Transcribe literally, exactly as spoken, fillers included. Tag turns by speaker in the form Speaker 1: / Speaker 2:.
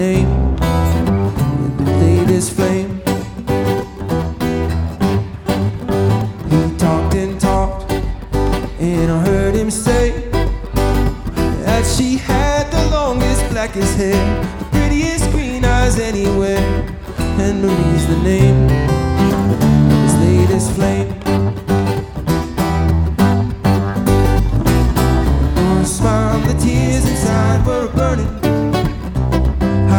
Speaker 1: name, the latest flame. He talked and talked, and I heard him say that she had the longest, blackest hair, the prettiest green eyes anywhere, and Marie's the name.